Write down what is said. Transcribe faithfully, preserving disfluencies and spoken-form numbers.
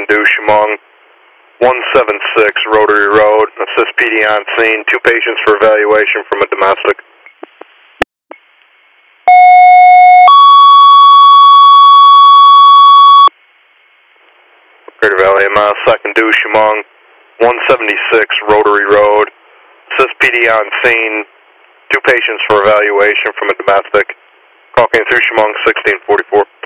due, Chemung, one seven six Rotary Road. Assist P D on scene. Two patients for evaluation from a domestic. Greater Valley M S, second due, Chemung, one seventy-six Rotary Road. Assist P D on scene. Two patients for evaluation from a domestic. Call came through Chemung sixteen forty-four.